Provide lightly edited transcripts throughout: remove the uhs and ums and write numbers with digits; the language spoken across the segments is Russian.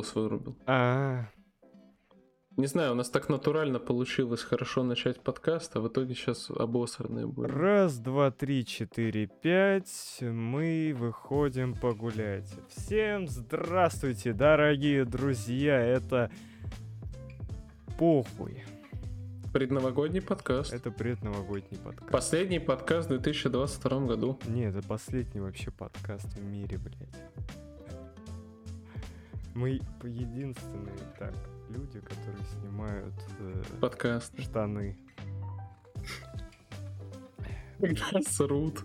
Windows вырубил. Не знаю, у нас так натурально получилось хорошо начать подкаст, а в итоге сейчас обосранные будем. 1, 2, 3, 4, 5. Мы выходим погулять. Всем здравствуйте, дорогие друзья. Это похуй. Предновогодний подкаст. Это предновогодний подкаст. Последний подкаст в 2022 году. Нет, это последний вообще подкаст в мире, блядь. Мы единственные так люди, которые снимают подкаст. Штаны. Когда срут.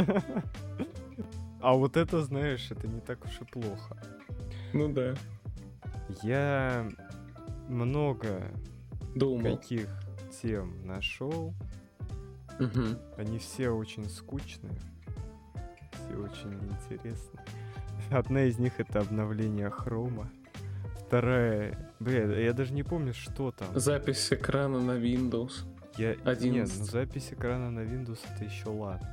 А вот это, знаешь, это не так уж и плохо. Ну да. Я много думал, каких тем нашел. Угу. Они все очень скучные. Все очень интересные. Одна из них — это обновление хрома. Вторая... я даже не помню, что там. Запись экрана на Windows. 11. Нет, ну запись экрана на Windows — это еще ладно.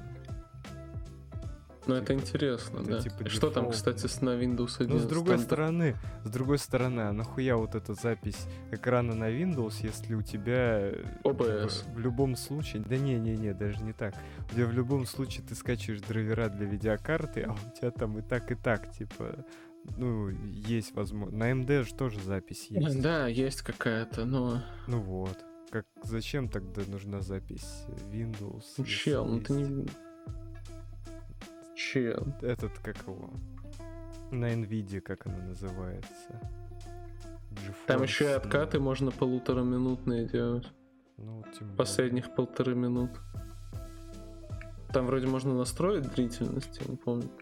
Ну это интересно, это да. Типа что там, кстати, на Windows 11? Ну, с другой стороны, а нахуя вот эта запись экрана на Windows, если у тебя... OBS. В любом случае... Да не, даже не так. У тебя в любом случае ты скачиваешь драйвера для видеокарты, а у тебя там и так, типа... Ну, есть возможность. На AMD же тоже запись есть. Да, есть какая-то, но... Ну вот. Зачем тогда нужна запись Windows? Чел, ну ты не... Чел. Этот, как его? На NVIDIA, как она называется? GeForce, там еще и откаты можно 1,5-минутные делать. Ну, тем последних 1,5 минут. Там вроде можно настроить длительность, я не помню.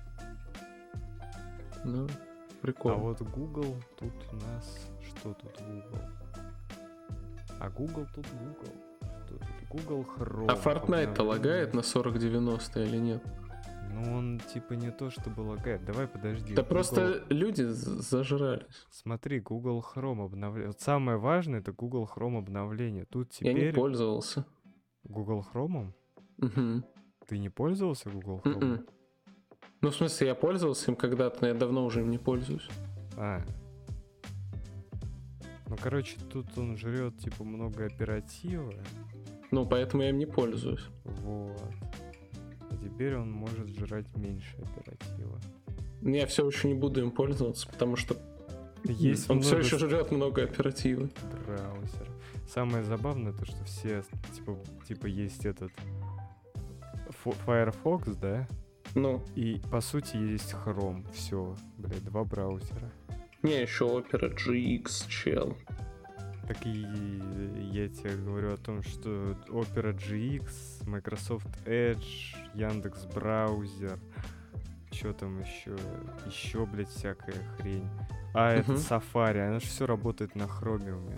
Ну, прикольно. А вот Google, тут у нас... Что тут Google? А Google тут Google. Что тут? Google Chrome. А Fortnite-то лагает на 4090 или нет? Ну, он типа не то чтобы лагает. Давай, подожди. Да Google... просто люди зажрались. Смотри, Google Chrome обновление. Вот самое важное — это Google Chrome обновление. Тут теперь... Я не пользовался. Google Chrome? Угу. Ты не пользовался Google Chrome? Ну, в смысле, я пользовался им когда-то, но я давно уже им не пользуюсь. Ну, короче, тут он жрет, типа, много оператива. Ну, поэтому я им не пользуюсь. Вот. А теперь он может жрать меньше оператива. Я все еще не буду им пользоваться, потому что есть он все еще жрет много оператива. Браузер. Самое забавное то, что все, типа есть этот Firefox, да? Ну. И по сути есть Chrome. Все, блядь, 2 браузера. Не, еще Opera GX, чел. Так и я тебе говорю о том, что Opera GX, Microsoft Edge, Яндекс Браузер, что там еще, блядь, всякая хрень. Это Safari, оно же все работает на Chromium.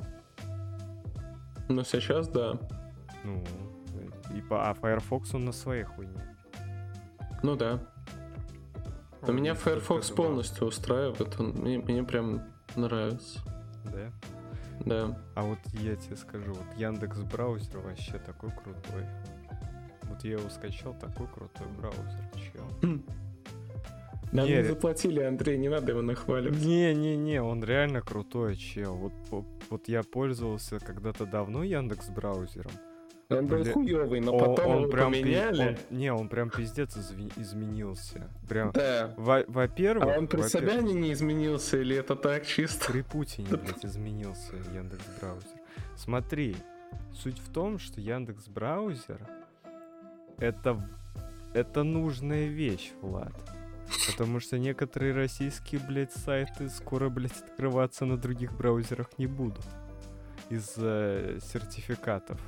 Ну, сейчас да. Ну, а Firefox он на своей хуйне. Ну да. Но меня Firefox полностью устраивает, мне прям нравится. Да? Да. А вот я тебе скажу, вот Яндекс браузер вообще такой крутой. Вот я его скачал, такой крутой браузер, чел. Нам не заплатили, Андрей, не надо его нахваливать. Не, он реально крутой, чел. Вот я пользовался когда-то давно Яндекс браузером. Он был хуёвый, но потом он его прям поменяли. Он прям пиздец изменился. Прям, да. Во-первых... А он при Собянине не изменился или это так чисто? При Путине, блядь, изменился Яндекс браузер. Смотри, суть в том, что Яндекс браузер это нужная вещь, Влад. Потому что некоторые российские, блядь, сайты скоро, блядь, открываться на других браузерах не будут. Из-за сертификатов.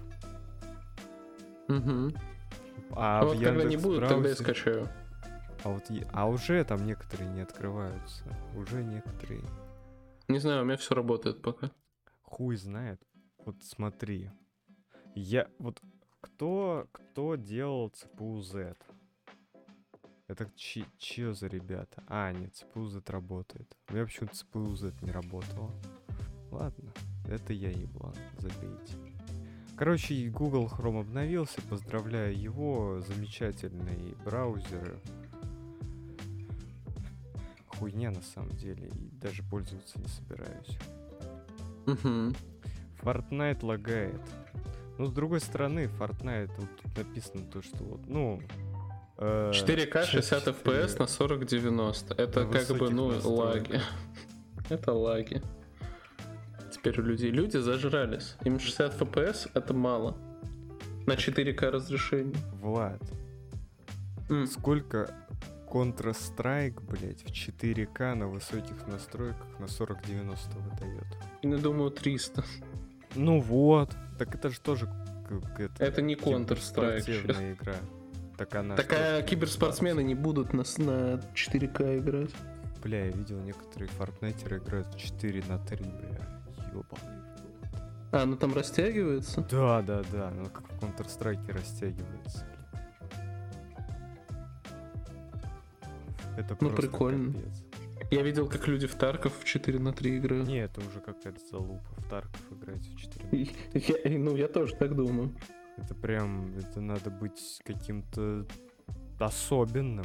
Угу. А вот когда не будут, тогда я скачаю. А уже там некоторые не открываются. Уже некоторые. Не знаю, у меня все работает пока. Хуй знает. Вот смотри. Кто делал CPU Z? Это чё за ребята? Нет, CPU Z работает. У меня почему-то CPU Z не работало. Ладно, это я еблан, забейте. Короче, Google Chrome обновился, поздравляю его, замечательный браузер. хуйня на самом деле, и даже пользоваться не собираюсь. Угу. Fortnite лагает. Ну, с другой стороны, Fortnite, вот тут написано то, что вот, ну... 4К 60 FPS на 4090. Это на как бы, ну, высоких лаги. настройках. Это лаги. Теперь у людей. Люди зажрались. Им 60 FPS это мало. На 4К разрешение. Влад, сколько Counter-Strike, блять, в 4К на высоких настройках на 4090 выдает? Я думаю, 300. Ну вот, так это же тоже Это не Counter-Strike. спортивная игра. Так она Такая киберспортсмены не будут на 4К играть. Бля, я видел некоторые фортнайтеры играют 4:3, бля. Ёбаный. Ну там растягивается? Да, ну как в Counter-Strike растягивается. Это Ну, просто прикольно. капец. Я видел, как люди в Тарков в 4:3 играют. Не, это уже какая-то залупа. В Тарков играть в 4. Я тоже так думаю. Это прям, это надо быть каким-то особенным.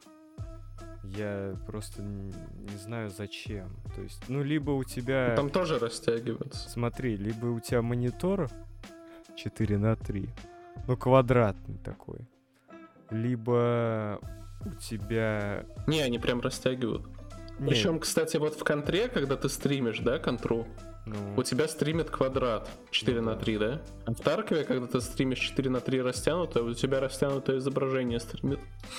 Я просто не знаю зачем. То есть, ну, либо у тебя... Там тоже растягивается. Смотри, либо у тебя монитор 4:3, ну, квадратный такой. Либо у тебя... Не, они прям растягивают. Не, Причем, кстати, вот в контре, когда ты стримишь, да, контру, ну, у тебя стримит квадрат 4:3, да? А в Таркове, когда ты стримишь 4:3 растянутое, у тебя растянутое изображение стримит.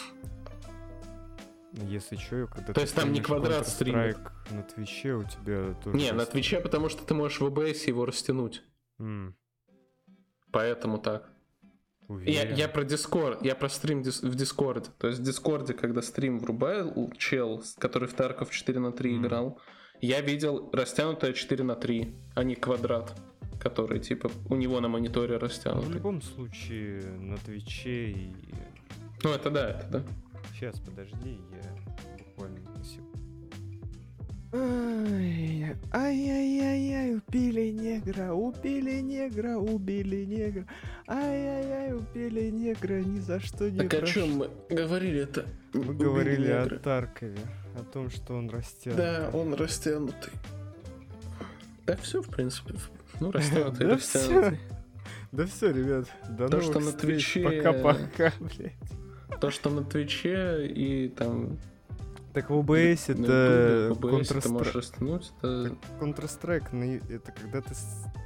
если что, когда То есть там не стримишь квадрат стримит. Counter-Strike на Твиче, у тебя тоже... Не, на Твиче, потому что ты можешь в OBS его растянуть. Поэтому так. Я про Discord, я про стрим в Дискорде. То есть в Дискорде, когда стрим врубал чел, который в Тарков 4:3 играл, я видел растянутое 4:3, а не квадрат, который типа у него на мониторе В растянутый. любом случае, на Твиче и... Ну это да. Сейчас, подожди, я буквально на секунду. Ай-яй-яй-яй, убили негра. Ай-яй-яй, убили негра, ни за что не Так о чем мы говорили-то? Мы говорили о Таркове, о том, что он растянутый. Да, он растянутый. Да все, в принципе. Ну, растянутый, Да растянутый. Да все, ребят, до То, новых что на встреч. Твиче- Пока-пока, блядь. То, что на Твиче и там... Так в OBS на это Ютубе, в OBS ты можешь Counter-Strike. растянуть, это... Counter-Strike, это когда ты...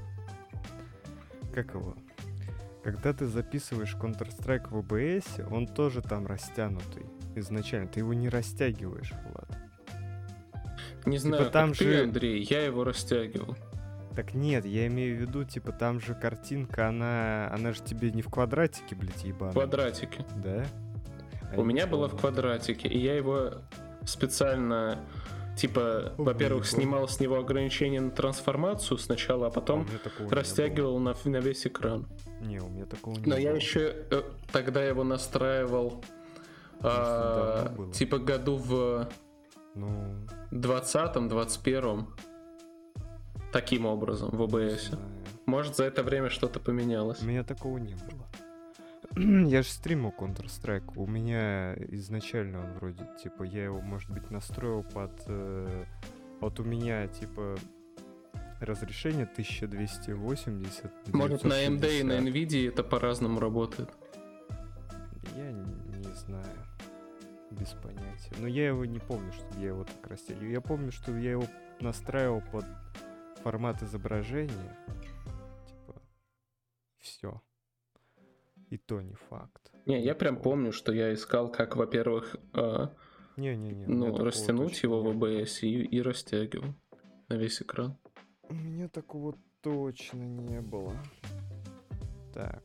Как его? Когда ты записываешь Counter-Strike в OBS, он тоже там растянутый изначально. Ты его не растягиваешь, Влад. Не знаю, там как ты, же- Андрей, я его растягивал. Так нет, я имею в виду, типа, там же картинка, она же тебе не в квадратике, блядь, В ебаном. квадратике. Да? У меня было в квадратике, и я его специально, типа, во-первых, Выиграл. снимал с него ограничения на трансформацию сначала, а потом растягивал на весь экран. Не, у меня такого не Но было. я еще тогда его настраивал, давно было. типа, году в Ну, 20-м, 21-м. Таким образом, в не OBS. знаю. Может, за это время что-то поменялось. У меня такого не было. Я же стримил Counter-Strike. У меня изначально он вроде, типа, я его, может быть, настроил под... Вот у меня, типа, разрешение 1280. Может, на AMD и на 960. NVIDIA это по-разному работает. Я не знаю. Без понятия. Но я его не помню, чтобы я его так растягивал. Я помню, что я его настраивал под формат изображения. Типа, все. И то не факт. Не, я прям помню, что я искал, как, во-первых, Не-не-не. у меня ну, такого растянуть точно его в не было. OBS и растягивал на весь экран. У меня такого точно не было. Так.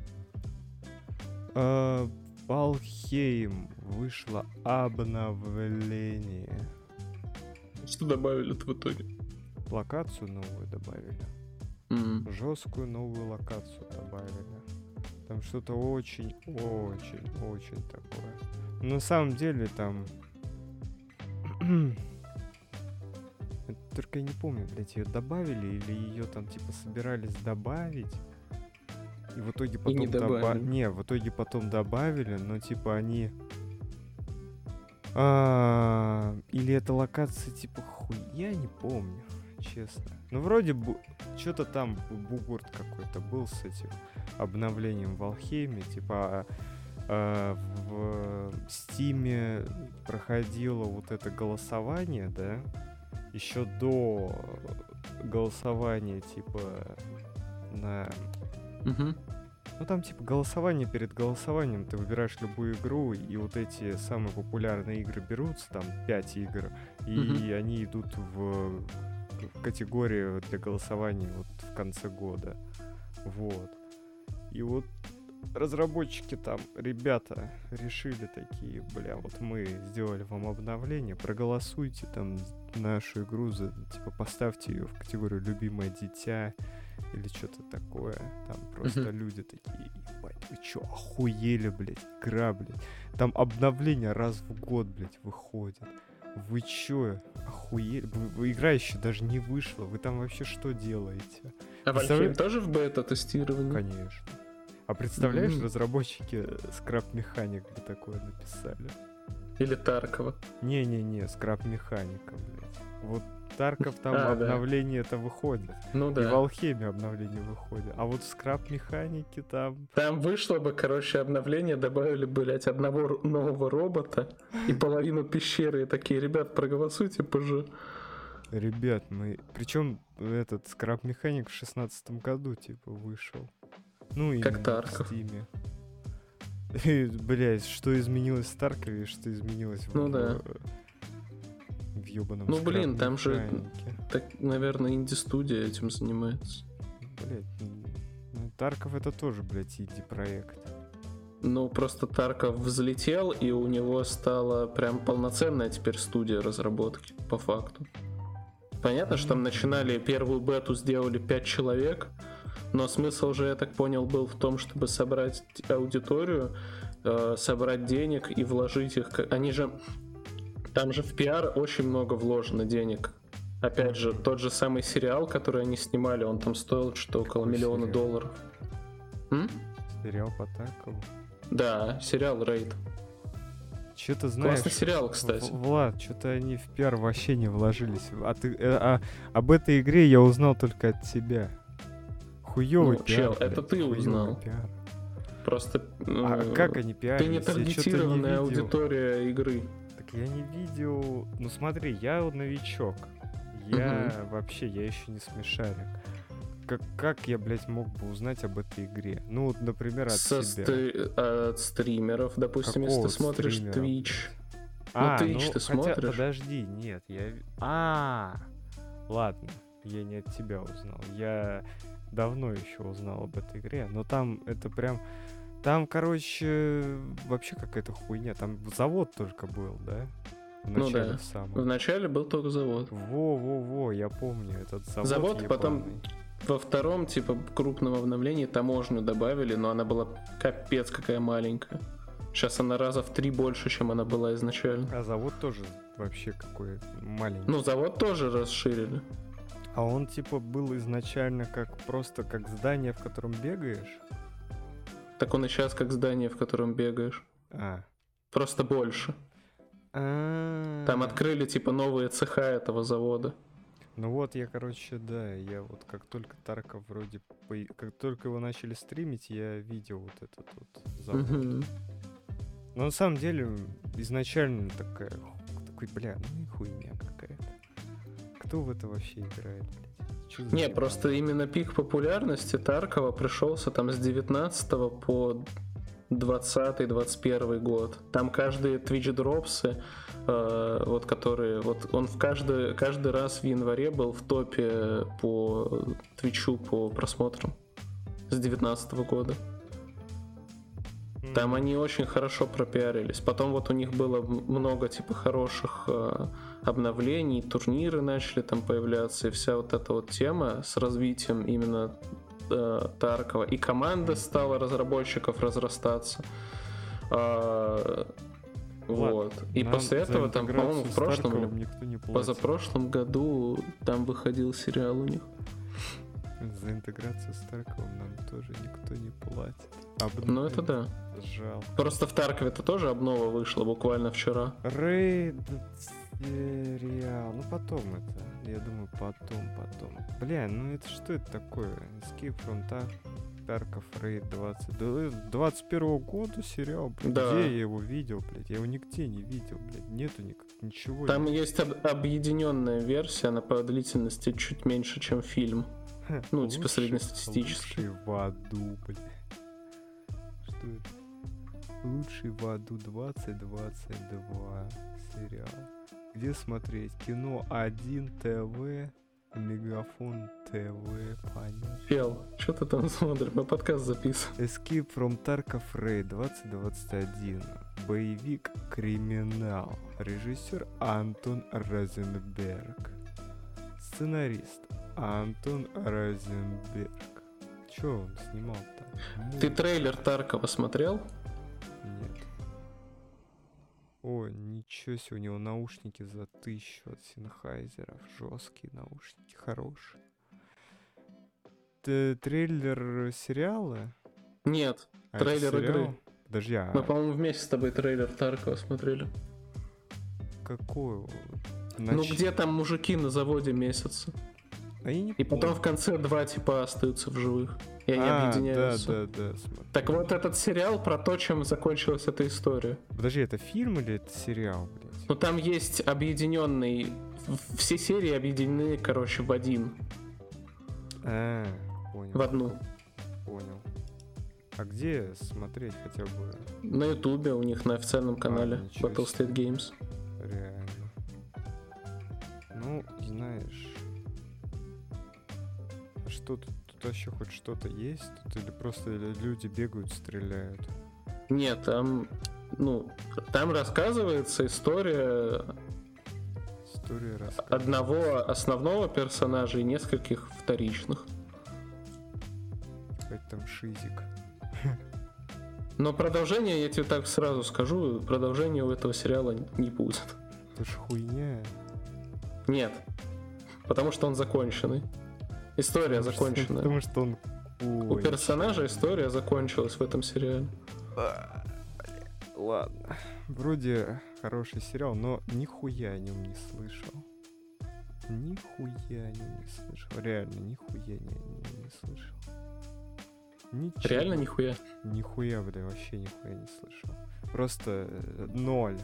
Valheim вышло обновление. Что добавили-то в итоге? Локацию новую добавили. Жесткую новую локацию добавили. Там что-то очень такое. Но на самом деле там... Только я не помню, блядь, ее добавили или ее там типа собирались добавить. И в итоге потом не добавили. Не, в итоге потом добавили, но типа они Или это локация типа я не помню, честно. Ну, вроде бы что-то там бугурт какой-то был с этим обновлением в Алхейме. Типа в Стиме проходило вот это голосование, да? Еще до голосования, типа, на... Ну, там, типа, голосование перед голосованием. Ты выбираешь любую игру, и вот эти самые популярные игры берутся, там, 5 игр, и они идут в категорию для голосования вот в конце года. Вот. И вот разработчики там, ребята, решили такие, бля, вот мы сделали вам обновление, проголосуйте там нашу игру, типа, поставьте ее в категорию «Любимое дитя», или что-то такое. Там просто люди такие, ебать, вы чё, охуели, блядь, игра, блядь. Там обновление раз в год, блядь, выходит. Вы чё, охуели? Игра еще даже не вышла, вы там вообще что делаете? А Valheim тоже в бета-тестировании? Конечно. А представляешь, разработчики Scrap Mechanic бы такое написали? Или Таркова? Не-не-не, Scrap Mechanic, блядь. Вот Тарков там обновление это выходит. Ну да. И в Алхеме обновление выходит. А вот в Скрап Механике там... Там вышло бы, короче, обновление, добавили, блядь, одного нового робота и половину пещеры. И такие, ребят, проголосуйте позже. Ребят, мы... Причем этот Скрап Механик в 16 году, типа, вышел. Ну и как Тарков. В Стиме. Блядь, что изменилось в Таркове, что изменилось в ёбаном Ну блин, там Механике. же, так, наверное, инди-студия этим занимается. Блядь, ну Тарков это тоже, блядь, инди-проект. Ну просто Тарков взлетел, и у него стала прям полноценная теперь студия разработки, по факту. Понятно, что там начинали, первую бету сделали 5 человек, но смысл же, я так понял, был в том, чтобы собрать аудиторию, собрать денег и вложить их. Они же... Там же в пиар очень много вложено денег. Опять же, тот же самый сериал, который они снимали, он там стоил что-то около $1 миллиона. Сериал по Таркову? Да, сериал «Рейд». Что-то знаешь... Классный сериал, кстати. Влад, что-то они в пиар вообще не вложились. Об этой игре я узнал только от тебя. Хуёвый пиар. Чел, это ты узнал. Пиар. Просто... как они пиарились? Ты не таргетированная аудитория игры. Я не видел... Ну смотри, я вот новичок. Я вообще, я еще не смешарик. Как я, блядь, мог бы узнать об этой игре? Ну вот, например, от тебя. От стримеров, допустим, если ты смотришь Twitch. Twitch ты смотришь? Подожди, нет, ладно, я не от тебя узнал. Я давно еще узнал об этой игре, но там это прям... Там, короче, вообще какая-то хуйня. Там завод только был, да? В начале самом. В начале был только завод. Во, я помню этот завод. Завод, потом во втором, типа, крупном обновлении таможню добавили, но она была капец какая маленькая. Сейчас она раза в 3 больше, чем она была изначально. А завод тоже вообще какой маленький. Ну, завод тоже расширили. А он, типа, был изначально просто как здание, в котором бегаешь? Так он и сейчас как здание, в котором бегаешь. Просто больше. Там открыли, типа, новые цеха этого завода. Ну вот я, короче, я вот как только Тарков вроде... Как только его начали стримить, я видел вот этот вот завод. Но на самом деле, изначально такой, бля, ну и хуйня какая-то. Кто в это вообще играет, блядь? Не, просто именно пик популярности Таркова пришелся там с 19 по 20-21 год. Там каждые Twitch-дропсы, вот которые... Вот он каждый раз в январе был в топе по Твичу по просмотрам с 19 года. Там они очень хорошо пропиарились. Потом вот у них было много типа хороших обновлений, турниры начали там появляться, и вся вот эта вот тема с развитием именно Таркова. И команда стала разработчиков разрастаться. Вот. И после этого там, по-моему, в прошлом или позапрошлом году там выходил сериал у них. За интеграцию с Тарковым нам тоже никто не платит. Ну это да. Жалко. Просто в Таркове-то тоже обнова вышла буквально вчера. Рейд сериал. Ну потом это. Я думаю, потом. Бля, ну это что это такое? Escape from Tarkov Рейд 21 года сериал, блядь. Да. Где я его видел, блядь? Я его нигде не видел, блядь. Нету ничего. Там есть объединенная версия, она по длительности чуть меньше, чем фильм. Ну, типа среднестатистический. Лучший в аду, блядь. Что это? Лучший в аду 2022 сериал. Где смотреть? Кино 1 ТВ, Мегафон ТВ, понятно. Пел, что ты там смотришь? Мы подкаст записываем. Escape from Tarkov Raid 2021. Боевик криминал. Режиссер Антон Розенберг. Сценарист Антон Розенберг. Чё он снимал-то? Ты трейлер Таркова смотрел? Нет. О, ничего себе, у него наушники за 1000 от Sennheiser. Жесткие наушники, хорошие. Трейлер сериала? Нет, А трейлер это сериал? игры. Подожди, Мы, по-моему, вместе с тобой трейлер Таркова смотрели. какой? Ну где там мужики на заводе месяца? А я не И потом в конце 2 типа остаются в живых. И они объединяются. Да. Так вот этот сериал про то, чем закончилась эта история. Подожди, это фильм или это сериал, блядь? Ну там есть объединенный... Все серии объединены, короче, в один. Понял. В одну. Понял. А где смотреть хотя бы? На Ютубе у них на официальном канале ничего Battle себе. State Games. Реально. Ну, знаешь... Что тут вообще хоть что-то есть? Тут или просто люди бегают, стреляют? Нет, там... Ну, там рассказывается история одного основного персонажа и нескольких вторичных. Хоть там шизик. Но продолжение, я тебе так сразу скажу, продолжения у этого сериала не будет. Это ж хуйня. Нет. Потому что он законченный. История законченная. Потому что он... У персонажа история закончилась в этом сериале. Ладно. Вроде хороший сериал, но нихуя о нем не слышал. Нихуя о нем не слышал. Реально, нихуя о нем не слышал. Ничего. Реально нихуя? Нихуя, бля, вообще нихуя не слышал. Просто ноль.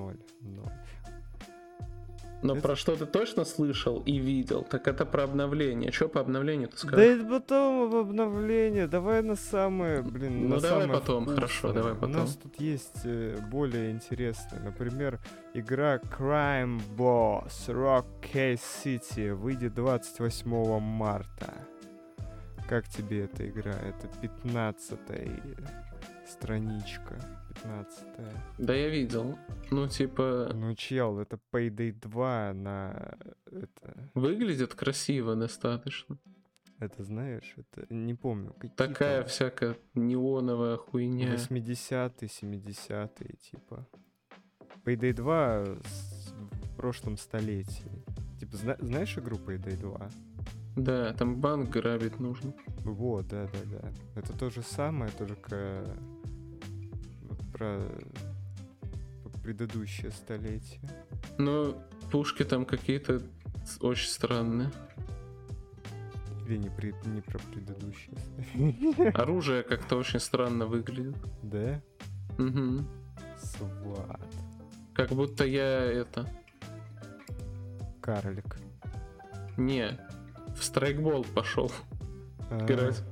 Но про что ты точно слышал и видел, так это про обновление. Что по обновлению ты Да скажешь? это потом об обновлении. Давай на самое, блин, Ну на давай самое потом, вкусное. хорошо, давай потом. У нас тут есть более интересные. Например, игра Crime Boss Rock Case City выйдет 28 марта. Как тебе эта игра? Это 15-я страничка. 15-я. Да я видел. Ну типа... Ну, чел, это Payday 2 на... Это... Выглядит красиво достаточно. Это знаешь, это... Не помню. Такая всякая неоновая хуйня. 80-е, 70-е, типа. Payday 2 в прошлом столетии. Типа, знаешь игру Payday 2? Да, там банк грабить нужно. Вот, да. Это то же самое, только про предыдущее столетие. Но пушки там какие-то очень странные. Или не про предыдущее. Оружие как-то очень странно выглядит. Да? Угу. Сват. Как будто я это... Карлик. Не, в страйкбол пошел играть.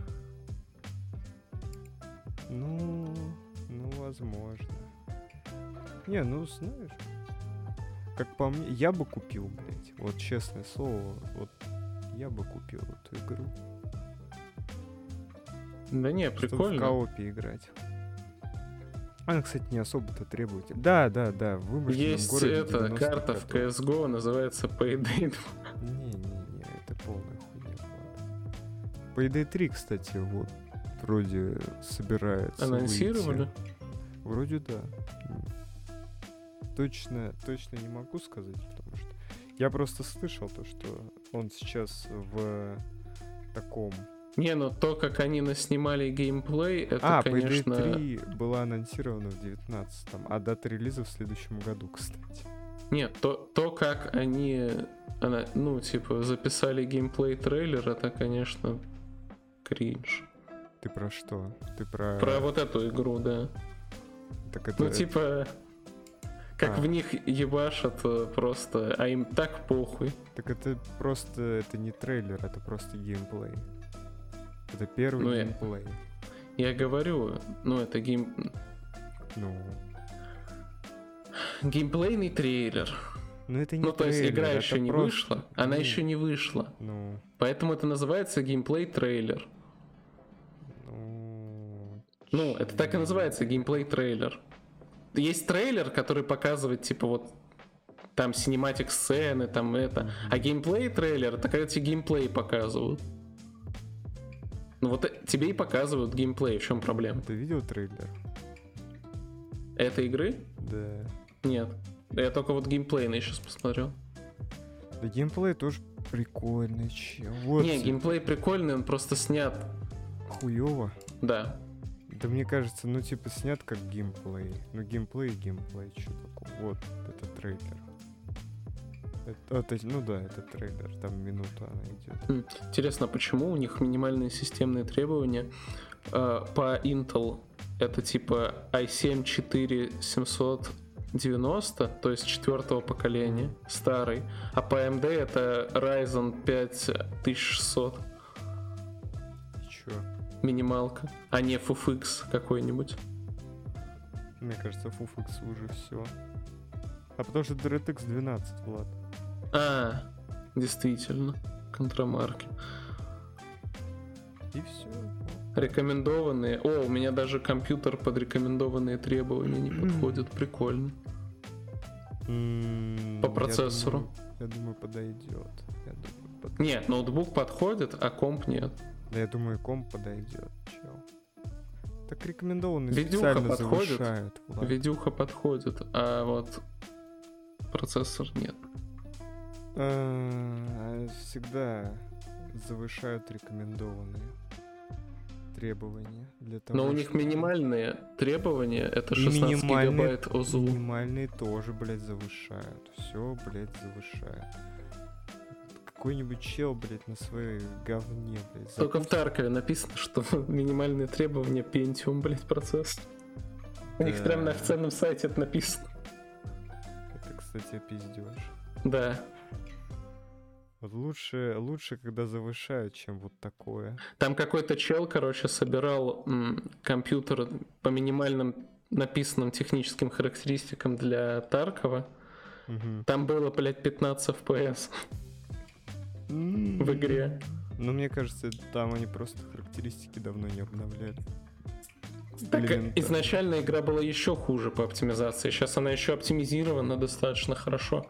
Ну, возможно. Не, ну, знаешь, как по мне, я бы купил, блядь. Вот честное слово, вот я бы купил эту игру. Да не, Чтобы прикольно. в коопе играть. Она, кстати, не особо-то требует. Да, в вымышленном Есть городе эта 90-х карта в годов. CSGO, называется Payday 2. Не, это полная хуйня. Ладно. Payday 3, кстати, вот, вроде собирается Анонсировали? выйти. Вроде да. Точно не могу сказать, потому что я просто слышал то, что он сейчас в таком. Не, ну то, как они наснимали геймплей, это, конечно... Payday 3 была анонсирована в 19-м, а дата релиза в следующем году, кстати. Нет, то как они, ну, типа, записали геймплей-трейлер, это, конечно, кринж. Ты про что? Ты про... Про вот эту игру, да. Так это... Ну, типа, как в них ебашат просто, а им так похуй. Так это просто, это не трейлер, это просто геймплей. Это первый геймплей. Я говорю, ну, это геймплейный трейлер. Ну, это не трейлер, то есть игра еще не просто... вышла, она еще не вышла. Ну... Поэтому это называется геймплей-трейлер. Ну, это так и называется, геймплей-трейлер. Есть трейлер, который показывает, типа, вот там синематик сцены, там это. А геймплей-трейлер, это когда тебе геймплей показывают. Ну вот тебе и показывают геймплей, в чем проблема? Ты видел трейлер? Этой игры? Да. Нет. Я только вот геймплейный сейчас посмотрел. Да геймплей тоже прикольный, чел. Вот не, геймплей прикольный, он просто снят. Хуёво? Да. Да мне кажется, ну типа снят как геймплей. Ну геймплей, что такое. Вот, это трейлер. Ну да, это трейлер, там минута она идет. Интересно, почему у них минимальные системные требования по Intel это типа i7-4790, то есть 4-го поколения, старый, а по AMD это Ryzen 5600. Чё? Минималка, а не FuFX какой-нибудь. Мне кажется, FuFX уже все. А потому что DirectX 12, Влад. А, действительно, контрамарки. И все. Рекомендованные. О, у меня даже компьютер под рекомендованные требования не подходит. Прикольно. По процессору. Я думаю, подойдет. Нет, ноутбук подходит, а комп нет. Да, я думаю, комп подойдет, чел. Так рекомендованные видюха специально подходит, завышают. Влад. Видюха подходит, а вот процессор нет. Всегда завышают рекомендованные требования для того. Но у них минимальные требования, это 16 гигабайт ОЗУ. Минимальные тоже, блядь, завышают. Все, блядь, завышают. Какой-нибудь чел, блядь, на своей говне, блядь. Только в Таркове написано, что минимальные требования Pentium, блядь, процессор. У них прямо на официальном сайте это написано. Это, кстати, пиздёж. Да. Вот лучше, когда завышают, чем вот такое. Там какой-то чел, короче, собирал компьютер по минимальным написанным техническим характеристикам для Таркова. Там было, блядь, 15 FPS в игре. Ну, мне кажется, там они просто характеристики давно не обновляли. Так изначально игра была еще хуже по оптимизации. Сейчас она еще оптимизирована достаточно хорошо.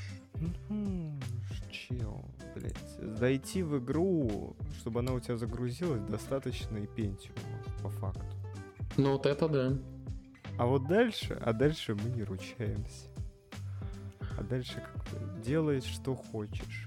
Чел, блять. Зайти в игру, чтобы она у тебя загрузилась, достаточно и Pentium, по факту. Ну вот это да. А вот дальше мы не ручаемся. А дальше как бы делай, что хочешь.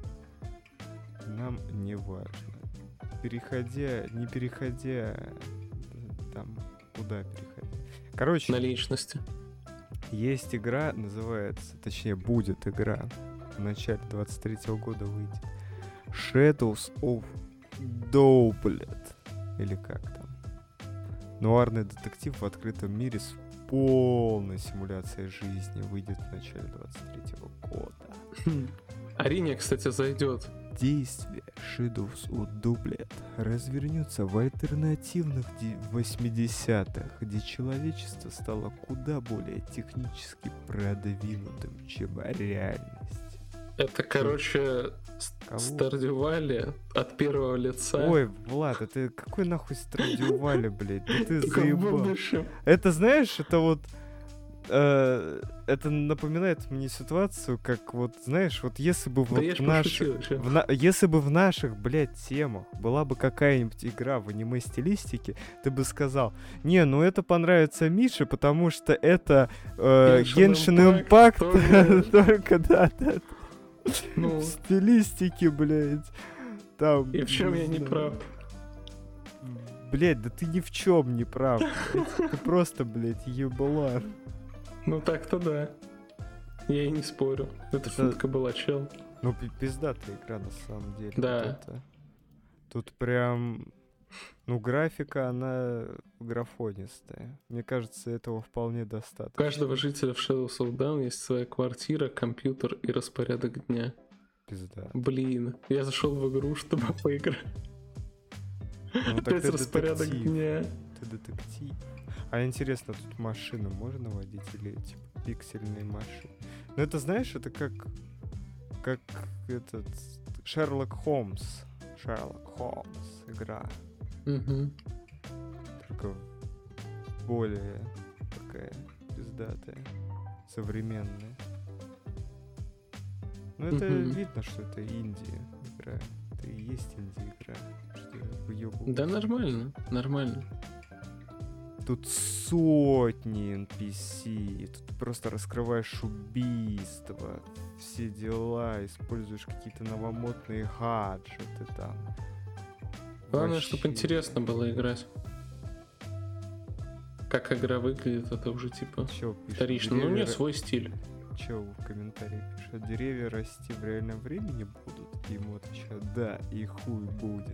Нам не важно. Не переходя там, куда переходя. Короче. На личности. Есть игра, называется, точнее будет игра, в начале 23-го года выйдет. Shadows of Doublet. Или как там. Нуарный детектив в открытом мире с полной симуляцией жизни выйдет в начале 23-го года. Арине, кстати, зайдет. Действие Shadows of Doublet развернется в альтернативных 80-х, где человечество стало куда более технически продвинутым, чем реальность. Это, короче, Stardew Valley от первого лица. Ой, Влад, это какой нахуй Stardew Valley, блядь? Да ты заебал. Это, знаешь, это вот... это напоминает мне ситуацию, как вот, знаешь, вот если бы если бы в наших, блядь, темах была бы какая-нибудь игра в аниме-стилистике, ты бы сказал, не, ну это понравится Мише, потому что это Genshin Impact, только, да, в стилистике, блядь. Там, И в чем я не прав? Блять, да ты ни в чем не прав. Ты просто, блять, еблан. Ну так-то да. Я и не спорю. Это шутка была, чел. Ну, пиздатая игра на самом деле. Да. Вот тут прям... Ну, графика, она графонистая. Мне кажется, этого вполне У достаточно. каждого жителя в Shadows of Down есть своя квартира, компьютер и распорядок дня. Пизда. Блин, я зашел в игру, чтобы поиграть. Ну, Опять распорядок дня. Ты детектив. А интересно, тут машины можно водить или типа пиксельные машины? Ну, это, знаешь, это как этот Шерлок Холмс. Шерлок Холмс игра. Угу. Только более такая пиздатая, современная. Ну, это видно, что это Индия игра. Это и есть Индия игра. Что я выёбываюсь. Да нормально, нормально. Тут сотни NPC, тут просто раскрываешь убийства, все дела, используешь какие-то новомодные гаджеты там. Главное, Вообще. чтобы интересно было играть. Как игра выглядит, это уже типа Чё пишет? вторично. Ну, у нее свой стиль. Чё в комментарии пишет? Деревья расти в реальном времени будут? И ему отвечают, да, и хуй будет.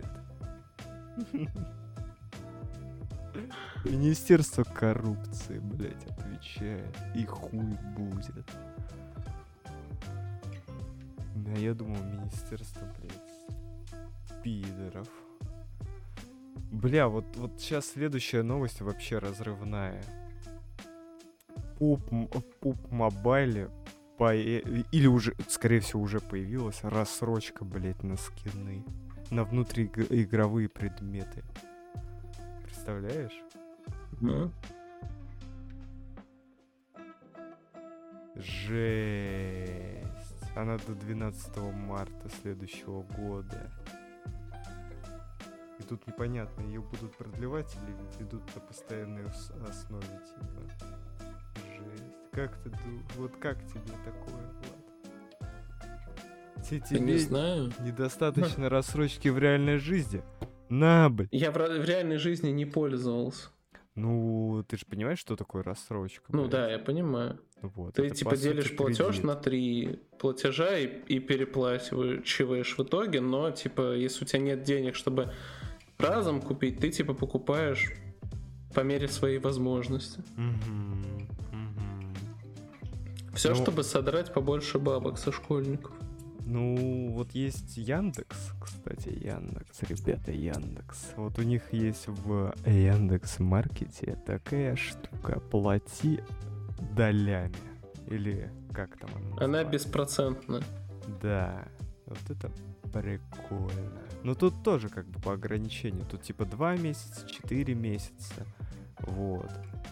Министерство коррупции, блять, отвечает. И хуй будет. Да, я думал, министерство, блять, пидоров. Бля, вот сейчас следующая новость вообще разрывная. Пуп мобайле или уже, скорее всего, уже появилась рассрочка, блять, на скины. На внутриигровые предметы. Представляешь? Ну, Жесть. Она до 12 марта следующего года. И тут непонятно, ее будут продлевать или ведут на постоянной основе, типа. Жесть. Как ты вот как тебе такое, Влад? я не знаю. Недостаточно рассрочки в реальной жизни? На, блядь. Я в реальной жизни не пользовался. Ну, ты же понимаешь, что такое рассрочка? Ну блядь? да, я понимаю. Вот, Ты это, типа по сути, делишь платеж кредит. на 3 платежа и переплачиваешь в итоге, но типа если у тебя нет денег, чтобы разом купить, ты типа покупаешь по мере своей возможности. Все, чтобы содрать побольше бабок со школьников. Ну, вот есть Яндекс, кстати, Яндекс, ребята, Яндекс. Вот у них есть в Яндекс.Маркете такая штука, плати долями. Или как там она называется? Она беспроцентная. Да, вот это прикольно. Но тут тоже как бы по ограничению. Тут типа 2 месяца, 4 месяца. Вот.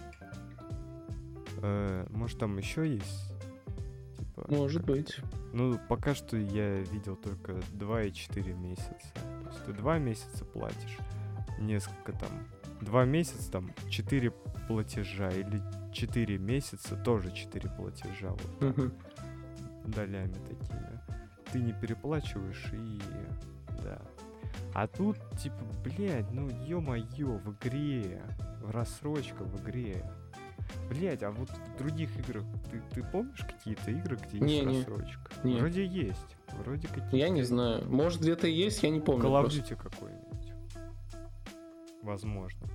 Может там еще есть? Типа, Может быть. Ну, пока что я видел только 2 и 4 месяца. То есть ты 2 месяца платишь. Несколько там. 2 месяца там 4 платежа. Или 4 месяца тоже 4 платежа. Вот так. Долями такими. Ты не переплачиваешь и... Да. А тут, типа, блядь, ну ё-моё, в игре. Рассрочка в игре. Блять, а вот в других играх ты помнишь какие-то игры, где есть рассрочка? Не. Вроде есть. Вроде какие-то. Я не знаю. Может где-то есть, я не помню. Call of Duty какой-нибудь. Возможно.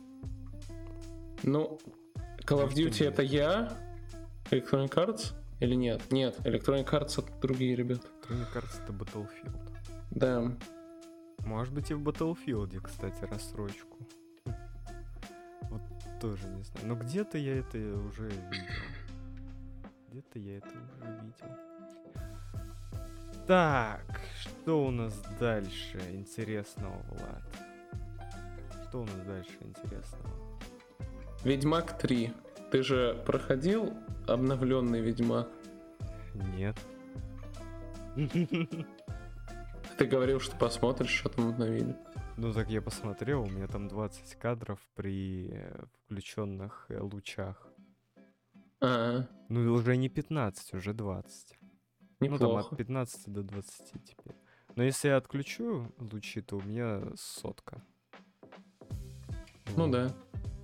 Ну, Call of Duty это я? Electronic Arts? Или нет? Нет, Electronic Arts это другие ребята. Electronic Arts это Battlefield. Да. Может быть и в Battlefield, кстати, рассрочку. Вот тоже не знаю. Но где-то я это уже видел. Где-то я это уже видел. Так, что у нас дальше интересного, Влад? Что у нас дальше интересного? Ведьмак 3. Ты же проходил обновленный Ведьмак? Нет. Ты говорил, что посмотришь, что там обновили. Ну так я посмотрел, у меня там 20 кадров при включенных лучах. Ну уже не 15, уже 20. Неплохо. Ну там от 15 до 20 теперь. Но если я отключу лучи, то у меня 100. Ну Вот. да.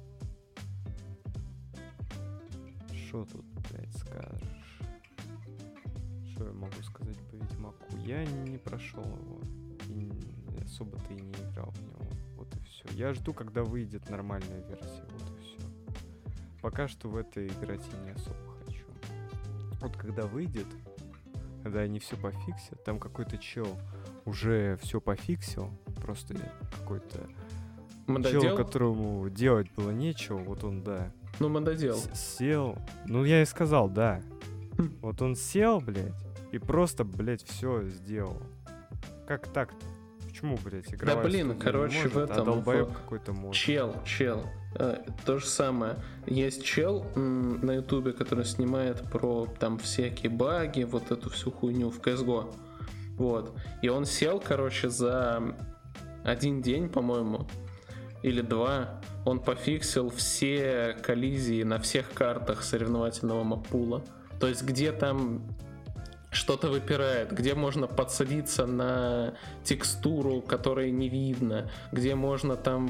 Что тут, блядь, скажешь? Что я могу сказать по Ведьмаку? Я не прошел его. И особо-то и не играл в него. Вот и все. Я жду, когда выйдет нормальная версия. Вот и все. Пока что в это играть я не особо хочу. Вот когда выйдет, когда они все пофиксят, там какой-то чел уже все пофиксил. Просто какой-то чел, которому делать было нечего. Вот он, да. Ну, мододел. Сел. Ну, я и сказал, да. Вот он сел, блядь, и просто, блядь, все сделал. Как так-то? Почему, блядь, игровая Да, блин, студия короче, не может, в этом... а долбоёб какой-то может? Чел. То же самое. Есть чел на ютубе, который снимает про там всякие баги, вот эту всю хуйню в CSGO. Вот. И он сел, короче, за 1 день, по-моему, или 2, он пофиксил все коллизии на всех картах соревновательного маппула. То есть где там что-то выпирает, где можно подсадиться на текстуру, которой не видно, где можно там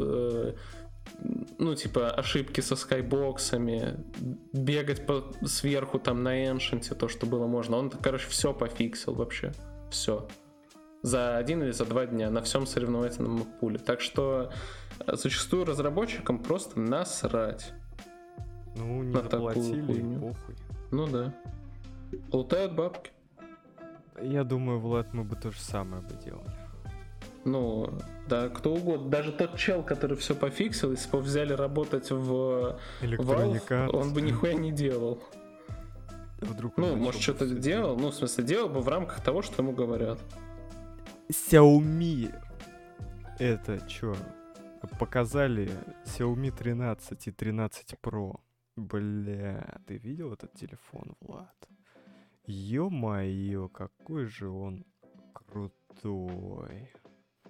ну, типа, ошибки со скайбоксами, бегать сверху там на эншенте, то, что было можно. Он, короче, все пофиксил вообще. Все. За 1 или за 2 дня на всем соревновательном пуле. Так что зачастую разработчикам просто насрать. Ну, не на заплатили, такую хуйню. похуй. Ну да. Лутают бабки. Я думаю, Влад, мы бы то же самое бы делали. Ну, да, кто угодно. Даже тот чел, который все пофиксил, если бы взяли работать в Valve, он бы нихуя не делал. Вдруг ну, может, что-то делал. Ну, в смысле, делал бы в рамках того, что ему говорят. Xiaomi. Это чё? Показали Xiaomi 13 и 13 Pro. Бля, ты видел этот телефон, Влад? Ё-моё, какой же он крутой.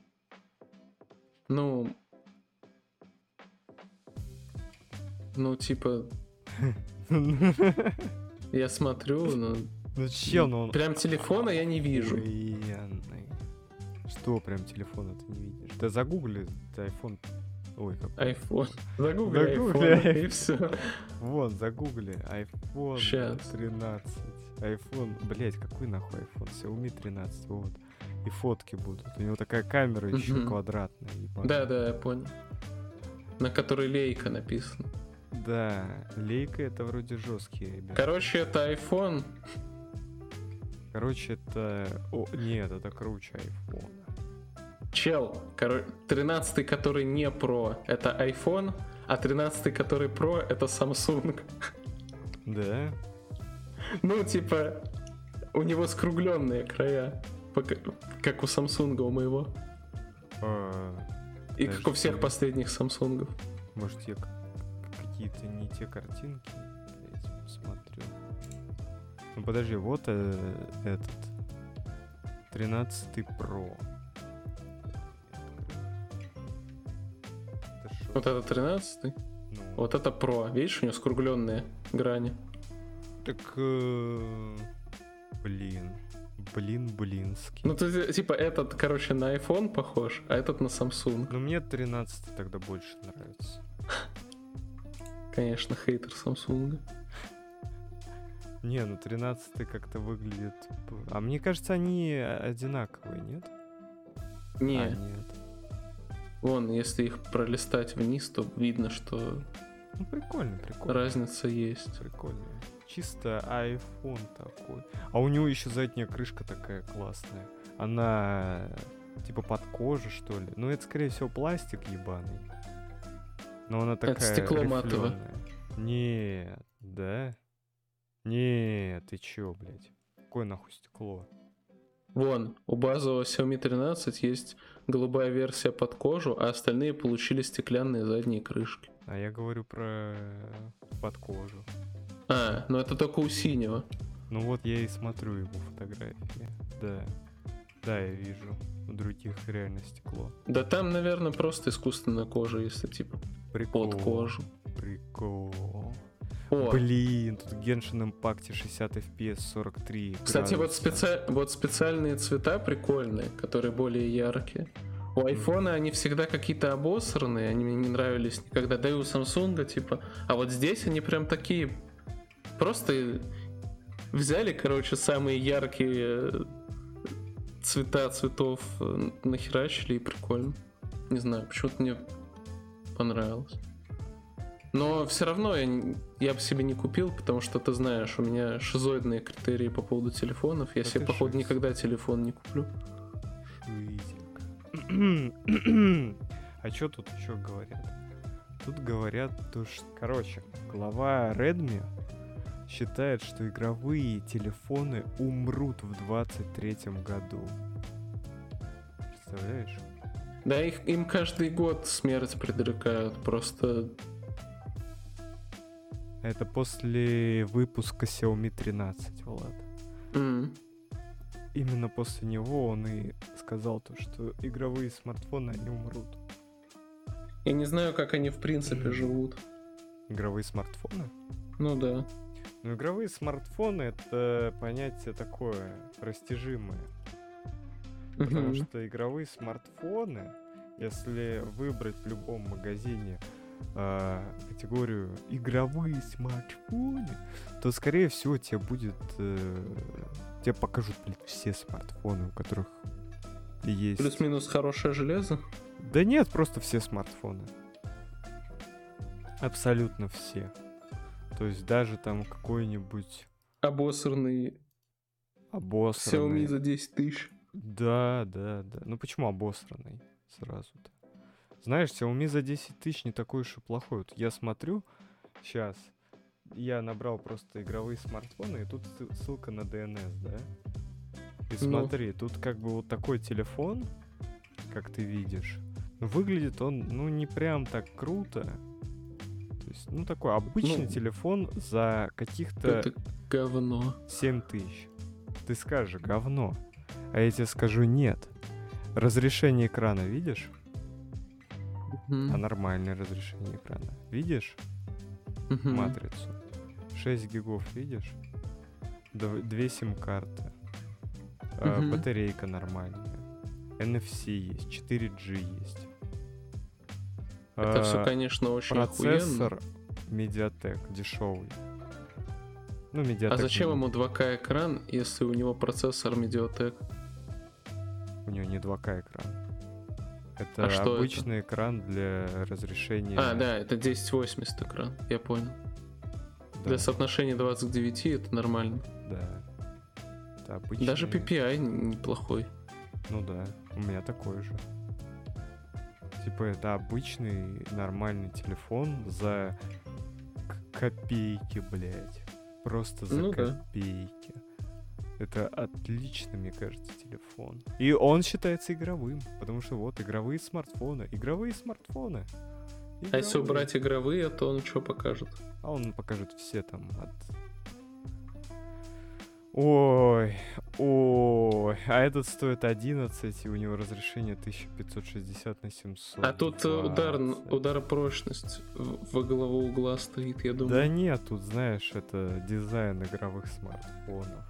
Ну, типа, я смотрю, ну чё, ну он... Прям телефона я не вижу. Охуенный. Что прям телефона ты не видишь? Да загугли, это iPhone. Ой, какой. iPhone. Загугли iPhone, и все. Вон, загугли. iPhone Щас. 13. iPhone, блять, какой нахуй iPhone? Xiaomi 13, вот. И фотки будут. У него такая камера еще квадратная. Ебаная. Да, я понял. На которой лейка написано. Да, лейка это вроде жесткие, ребята. Короче, это iPhone. Короче, это... О, нет, это круче iPhone. Чел, 13-й, который не Pro, это iPhone, а 13-й, который Pro, это Samsung. Да? Ну, типа, у него скругленные края, как у Samsung у моего. И как у всех последних Samsung. Может, я какие-то не те картинки смотрю. Ну, подожди, вот этот 13 Pro. Вот это 13-й? Ну. Вот это Pro. Видишь, у него скругленные грани. Так, блинский. Ну, ты, типа, этот, короче, на iPhone похож, а этот на Samsung. Ну, мне 13 тогда больше нравится. Конечно, хейтер Samsung. Не, ну 13 как-то выглядит... А мне кажется, они одинаковые, нет? Не. Нет. Вон, если их пролистать вниз, то видно, что... Ну, прикольно. Разница есть. Прикольно. Чисто iPhone такой. А у него еще задняя крышка такая классная. Она типа под кожу, что ли. Ну, это, скорее всего, пластик ебаный. Но она такая это стекло матовое. Нет, да? Нет, ты чё, блядь? Какое нахуй стекло? Вон, у базового Xiaomi 13 есть голубая версия под кожу, а остальные получили стеклянные задние крышки. А я говорю про под кожу. А, ну это только у синего. Ну вот я и смотрю его фотографии. Да. Да, я вижу. У других реально стекло. Да там, наверное, просто искусственная кожа, если типа Прикол. под кожу. Прикол. О, Блин, тут Genshin Impact 60 FPS 43 кстати, градуса. вот специальные цвета прикольные, которые более яркие. У айфона они всегда какие-то обосранные, они мне не нравились никогда, да и у Samsung, типа. А вот здесь они прям такие, просто взяли, короче, самые яркие цвета цветов, нахерачили, и прикольно. Не знаю, почему-то мне понравилось. Но все равно я бы себе не купил, потому что ты знаешь, у меня шизоидные критерии по поводу телефонов. Я себе, походу, никогда телефон не куплю. А что тут еще говорят? Тут говорят, что... Короче, глава Redmi считает, что игровые телефоны умрут в 23-м году. Представляешь? Да, им каждый год смерть предрекают. Просто... Это после выпуска Xiaomi 13, Влад. Именно после него он и сказал то, что игровые смартфоны, они умрут. Я не знаю, как они в принципе живут. Игровые смартфоны? Ну да. Ну, игровые смартфоны — это понятие такое растяжимое. Потому что игровые смартфоны, если выбрать в любом магазине категорию игровые смартфоны, то, скорее всего, тебе будет... тебе покажут, блядь, все смартфоны, у которых есть... Плюс-минус хорошее железо? Да нет, просто все смартфоны. Абсолютно все. То есть даже там какой-нибудь... Обосранный Xiaomi за 10 тысяч. Да. Ну почему обосранный сразу-то? Знаешь, Xiaomi за 10 тысяч не такой уж и плохой. Вот я смотрю, сейчас, я набрал просто игровые смартфоны, и тут ссылка на DNS, да? И смотри, тут как бы вот такой телефон, как ты видишь, выглядит он, ну, не прям так круто. То есть, ну, такой обычный телефон за каких-то... Это говно. 7 тысяч. Ты скажешь, говно. А я тебе скажу, нет. Разрешение экрана видишь? А нормальное разрешение экрана. Видишь? Матрицу. 6 гигов видишь? 2 сим-карты. Батарейка нормальная. NFC есть, 4G есть. Это все, конечно, очень процессор охуенно. MediaTek дешевый. Ну, MediaTek. А зачем ему 2К экран, если у него процессор MediaTek? У него не 2К экран. Это обычный экран для разрешения... А, да, это 1080 экран, я понял. Да. Для соотношения 20 к 9 это нормально. Да. Это обычный... Даже PPI неплохой. Ну да, у меня такой же. Типа это обычный нормальный телефон за копейки, блядь. Просто за копейки. Да. Это отличный, мне кажется, телефон. И он считается игровым, потому что вот игровые смартфоны. Игровые. А если убрать игровые, то он что покажет? А он покажет все там от... Ой, а этот стоит 11, и у него разрешение 1560 на 700. А тут ударопрочность во главу угла стоит, я думаю. Да нет, тут, знаешь, это дизайн игровых смартфонов.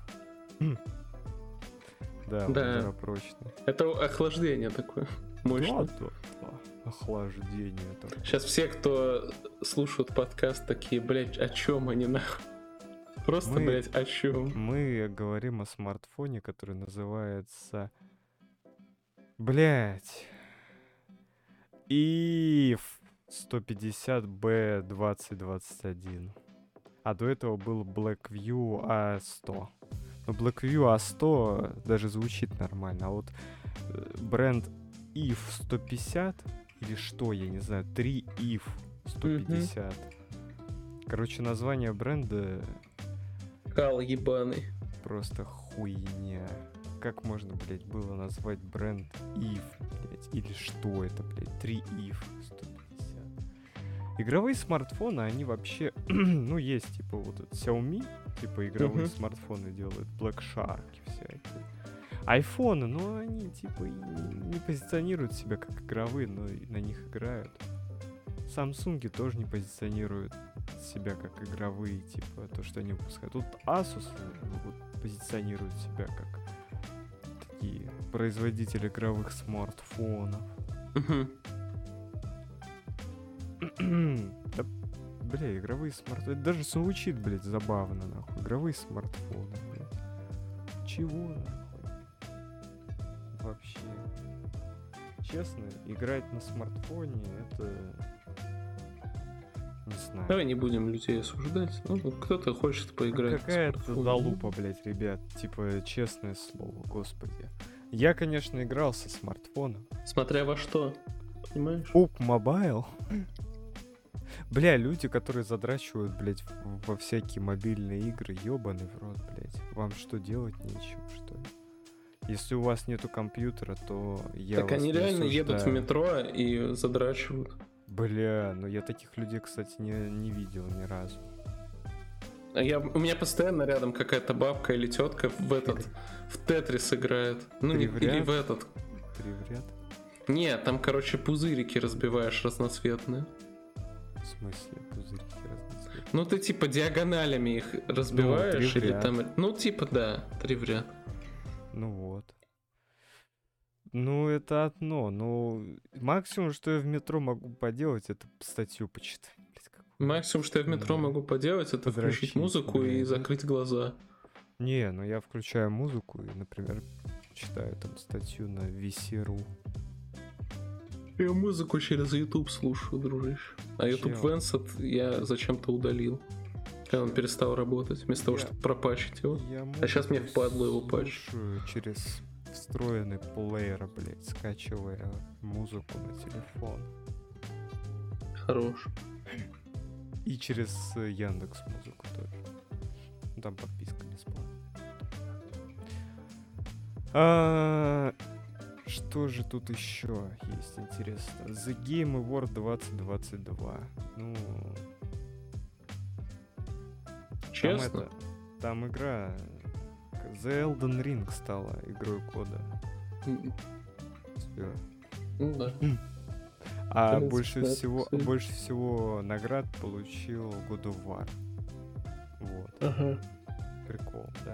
Да, ударопрочный. Это охлаждение такое мощное. Да. Охлаждение такое. Сейчас все, кто слушают подкаст, такие, блядь, о чем они нахуй? Просто, блядь, о чем? Мы говорим о смартфоне, который называется... Блядь. IF 150B2021. А до этого был Blackview A100. Но Blackview A100 даже звучит нормально. А вот бренд IF 150 или что, я не знаю, 3 IF 150. Короче, название бренда... Кал ебаный. Просто хуйня. Как можно, блядь, было назвать бренд IF, блядь? Или что это, блядь? 3 IF 150. Игровые смартфоны, они вообще... ну, есть, типа, вот этот Xiaomi, типа, игровые смартфоны делают. Black Shark всякие. Айфоны, ну, они, типа, не позиционируют себя как игровые, но и на них играют. Samsung тоже не позиционируют себя как игровые, типа, то, что они выпускают. Тут Asus вот, позиционирует себя как такие производители игровых смартфонов. Да, бля, игровые смартфоны. Это даже звучит, блядь, забавно, нахуй. Игровые смартфоны, блядь. Чего, нахуй? Вообще. Честно, играть на смартфоне это... Не знаю. Давай не будем людей осуждать. Ну, кто-то хочет поиграть. Какая-то залупа, блядь, ребят. Типа, честное слово, господи. Я, конечно, играл со смартфоном. Смотря во что, понимаешь? PUBG Mobile. Бля, люди, которые задрачивают, блядь, во всякие мобильные игры, ёбаный в рот, блядь. Вам что, делать нечего, что ли? Если у вас нету компьютера, то я так вас они не реально осуждаю. едут в метро и задрачивают. Бля, ну я таких людей, кстати, не видел ни разу. У меня постоянно рядом какая-то бабка или тетка в Тетрис играет. Ну, или в этот. Три в ряд? Нет, там, короче, пузырики разбиваешь разноцветные. В смысле, пузырики разноцветные? Ну, ты типа диагоналями их разбиваешь, три в или ряд. там. Ну, типа, да, 3 в ряд. Ну вот. Ну, это одно. Ну, максимум, что я в метро могу поделать, это статью почитать. Максимум, что я в метро могу поделать, это включить музыку и закрыть глаза. Не, ну я включаю музыку и, например, читаю там статью на VC.ru. Я музыку через YouTube слушаю, дружище. А YouTube Vancet я зачем-то удалил, когда он перестал работать, вместо того, чтобы пропатчить его. А сейчас мне впадло его патчить. Через встроенный плеер, блядь, скачивая музыку на телефон. Хорош. И через Яндекс.Музыку тоже. Там подписка бесплатная. Что же тут еще есть интересно? The Game Award 2022. Ну... Честно? Там игра... The Elden Ring стала игрой года. Все. Ну да. А больше всего наград получил God of War. Вот. Ага. Прикол, да?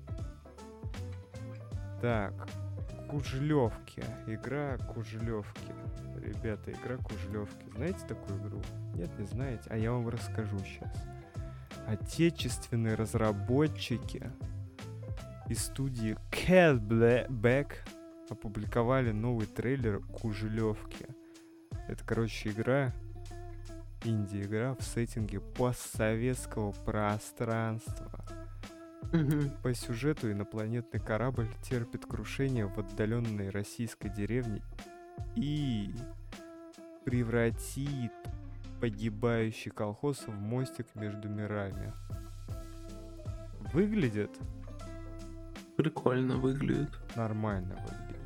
Так. Кужелевки. Игра Кужелевки. Ребята, игра Кужелевки. Знаете такую игру? Нет, не знаете? А я вам расскажу сейчас. Отечественные разработчики из студии Catback опубликовали новый трейлер Кужелевки. Это, короче, игра, инди-игра в сеттинге постсоветского пространства. По сюжету инопланетный корабль терпит крушение в отдаленной российской деревне и превратит погибающий колхоз в мостик между мирами. Выглядит? Прикольно выглядит. Нормально выглядит.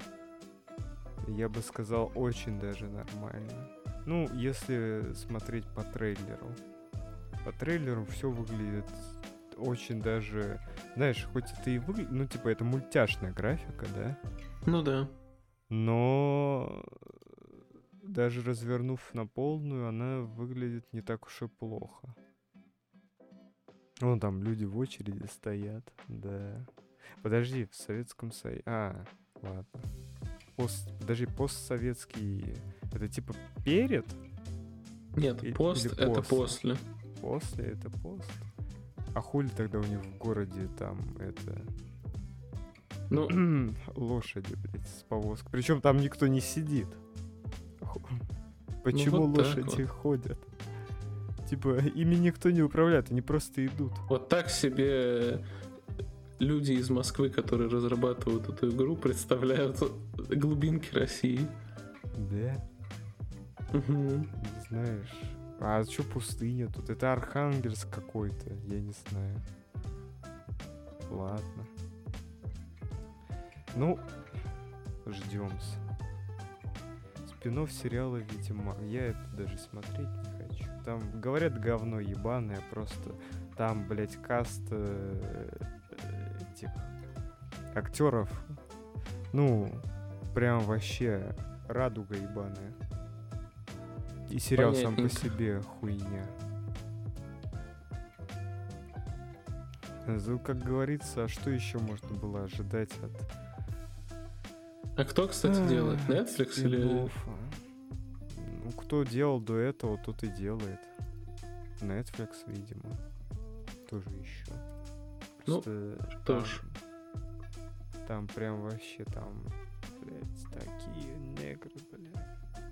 Я бы сказал, очень даже нормально. Ну, если смотреть по трейлеру. По трейлеру все выглядит очень даже... Знаешь, хоть это и выглядит... Ну, типа, это мультяшная графика, да? Ну да. Но... Даже развернув на полную, она выглядит не так уж и плохо. Вон там люди в очереди стоят, да. Подожди, в Советском Союзе... ладно. Подожди, постсоветский... Это типа перед? Нет, пост или это после. После это пост? А хули тогда у них в городе там это... Ну... лошади, блядь, с повозкой. Причем там никто не сидит. Почему вот лошади ходят? Типа, ими никто не управляет, они просто идут. Вот так себе люди из Москвы, которые разрабатывают эту игру, представляют глубинки России. Да? Не знаешь. А что пустыня тут? Это Архангельск какой-то, я не знаю. Ладно. Ну, ждёмся. Спин-офф сериала Ведьмак. Я это даже смотреть не хочу. Там, говорят, говно ебаное, просто там, блять, каст этих актеров. Ну, прям вообще радуга ебаная. И сериал сам по себе хуйня. Как говорится, что еще можно было ожидать от... А кто, кстати, делает? Netflix или... Ну, кто делал до этого, тот и делает. Netflix, видимо. Тоже еще. Просто что ж. Там прям вообще там, блядь, такие негры, блядь.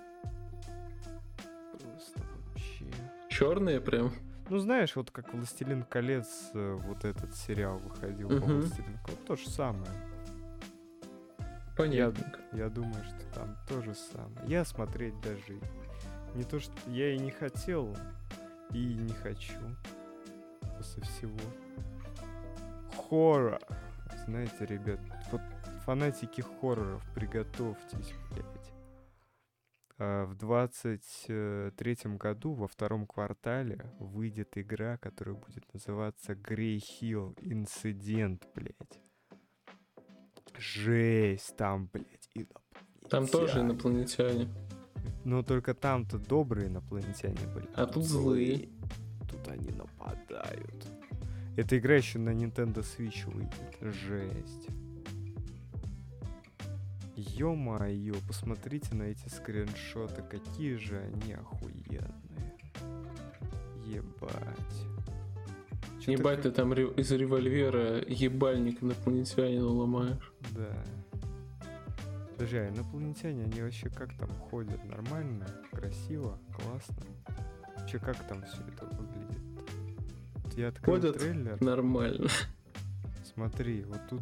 Просто вообще. Черные прям? Ну, знаешь, вот как «Властелин колец», вот этот сериал выходил по «Властелин колец», то же самое. Понятно. Я думаю, что там то же самое. Я смотреть даже не то, что я и не хотел, и не хочу. После всего. Хоррор. Знаете, ребят, вот фанатики хорроров, приготовьтесь, блядь. В 23-м году, во втором квартале, выйдет игра, которая будет называться Grey Hill Incident, блядь. Жесть, там, блядь, инопланетяне. Там тоже инопланетяне. Но только там-то добрые инопланетяне были. А тут злые. Тут они нападают. Эта игра еще на Nintendo Switch выйдет. Жесть. Ё-моё, посмотрите на эти скриншоты, какие же они охуенные. Ебать. Ебать, ты там из револьвера ебальник инопланетянина ломаешь. Да. Подожди, а инопланетяне, они вообще как там ходят? Нормально? Красиво? Классно? Вообще, как там все это выглядит? Я открыл ходят трейлер. Нормально. Смотри, вот тут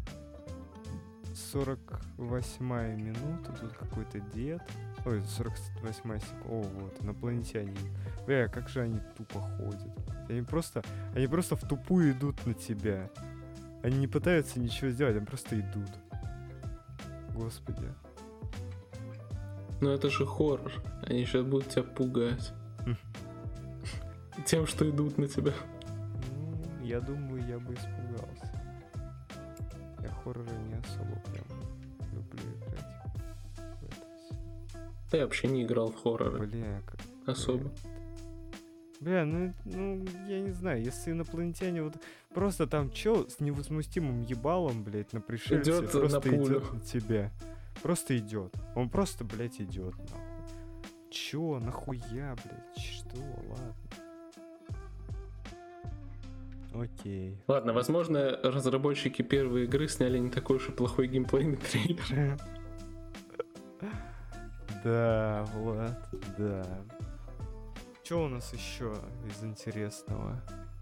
48-я минута, тут какой-то дед. Ой, 48-я секунда. О, вот, инопланетяне. Бля, как же они тупо ходят. Они просто в тупую идут на тебя. Они не пытаются ничего сделать, они просто идут. Господи. Ну это же хоррор. Они сейчас будут тебя пугать. Тем, что идут на тебя. Ну, я думаю, я бы испугался. Я хорроры не особо прям люблю играть в это все. Да я вообще не играл в хорроры. Бля, как... Особо. Бля, ну, я не знаю, если инопланетяне вот просто там чел с невозмутимым ебалом, блядь, на пришельце идет просто на пулю. идет на тебя. Просто идет. Он просто, блядь, идет, нахуй. Чё, нахуя, блядь? Что? Ладно. Окей. Ладно, возможно, разработчики первой игры сняли не такой уж и плохой геймплейный трейлер. Да, Влад, да. Что у нас еще из интересного?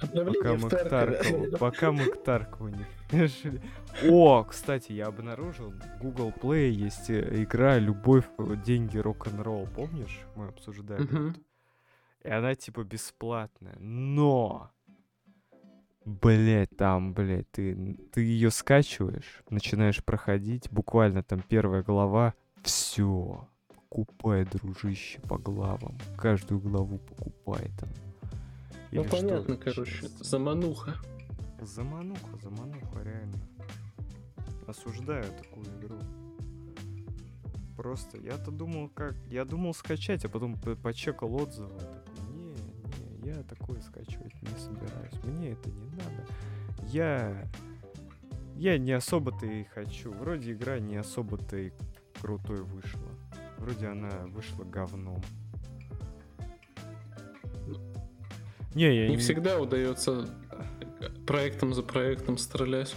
Пока мы к Таркову не перешли. О, кстати, я обнаружил, в Google Play есть игра «Любовь, деньги, рок-н-ролл». Помнишь? Мы обсуждали это. И она типа бесплатная. Но! Блять, там, блять, ты ее скачиваешь, начинаешь проходить, буквально там первая глава, все. Покупай, дружище, по главам. Каждую главу покупай там. Ну понятно, короче, замануха. Замануха, реально. Осуждаю такую игру. Просто я-то думал, я думал скачать, а потом почекал отзывы. Такой, не, я такое скачивать не собираюсь. Мне это не надо. Я не особо-то и хочу. Вроде игра не особо-то и крутой вышла. Вроде она вышла говном. Не всегда удается проектом за проектом стрелять.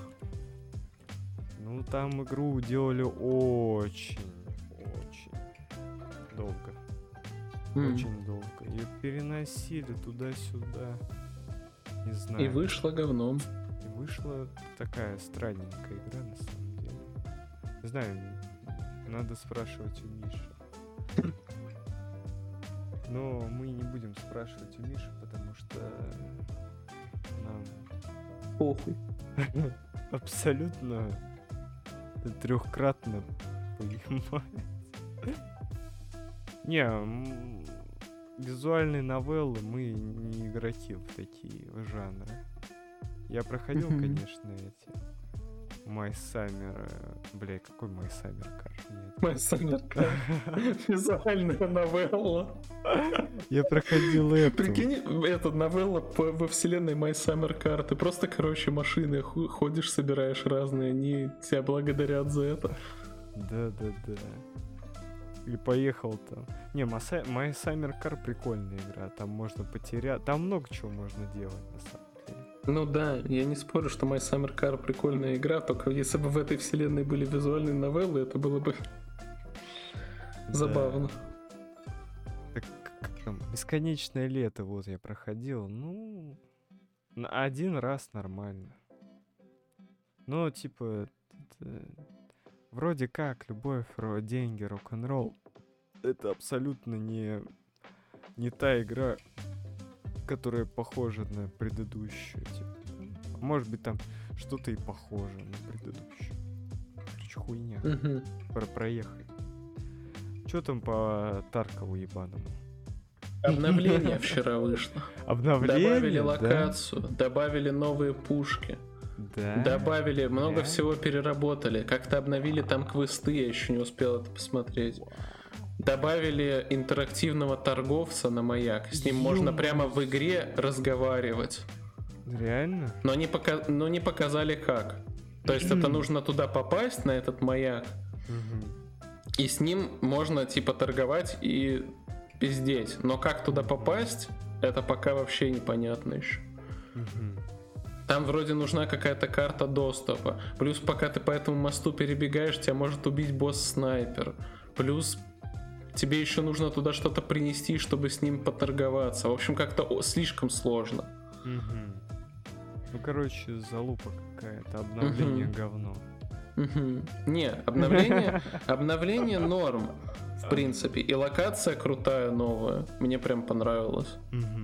Ну, там игру делали очень долго. Очень долго. Ее переносили туда-сюда. Не знаю. И вышла говном. И вышла такая странненькая игра, на самом деле. Не знаю, надо спрашивать у Миши. Но мы не будем спрашивать у Миши, потому что нам похуй. Абсолютно трехкратно понимает. Не, визуальные новеллы мы не игроки в такие жанры. Я проходил, конечно, эти My Summer... Бля, какой My Summer Car? Нет. My Summer Car. Визуальная новелла. Я проходил эту. Прикинь, эта новелла во вселенной My Summer Car. Ты просто, короче, машины ходишь, собираешь разные, они тебя благодарят за это. Да. И поехал там. Не, My Summer Car прикольная игра. Там можно потерять. Там много чего можно делать, на самом деле. Ну да, я не спорю, что My Summer Car прикольная игра, только если бы в этой вселенной были визуальные новеллы, это было бы забавно. Так, как там, Бесконечное лето, вот я проходил, ну, один раз нормально. Ну, типа, вроде как, любовь, деньги, рок-н-ролл. Это абсолютно не та игра, которая похожа на предыдущую. Типа. Может быть, там что-то и похоже на предыдущую. Короче, хуйня. Проехай. Чё там по Таркову ебаному? Обновление вчера вышло. Обновление? Добавили локацию, добавили новые пушки. Да. Добавили, много всего переработали. Как-то обновили там квесты, я еще не успел это посмотреть. Добавили интерактивного торговца на маяк. С ним можно прямо в игре разговаривать. Реально? Но не показали как. То есть это нужно туда попасть, на этот маяк. И с ним можно типа торговать и пиздеть. Но как туда попасть, это пока вообще непонятно еще. Там вроде нужна какая-то карта доступа. Плюс пока ты по этому мосту перебегаешь, тебя может убить босс-снайпер. Плюс тебе еще нужно туда что-то принести, чтобы с ним поторговаться. В общем, как-то слишком сложно. Ну, короче, залупа какая-то. Обновление говно. Не, обновление норм, в принципе. И локация крутая, новая. Мне прям понравилось.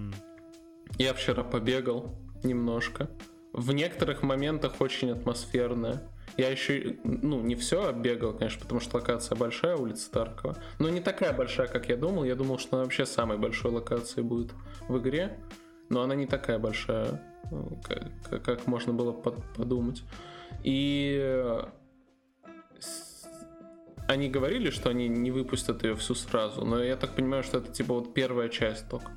Я вчера побегал немножко. В некоторых моментах очень атмосферная. Я еще, не все оббегал, конечно, потому что локация большая, улица Таркова. Но не такая большая, как я думал. Я думал, что она вообще самой большой локацией будет в игре. Но она не такая большая, как можно было подумать. И они говорили, что они не выпустят ее всю сразу. Но я так понимаю, что это типа вот первая часть только.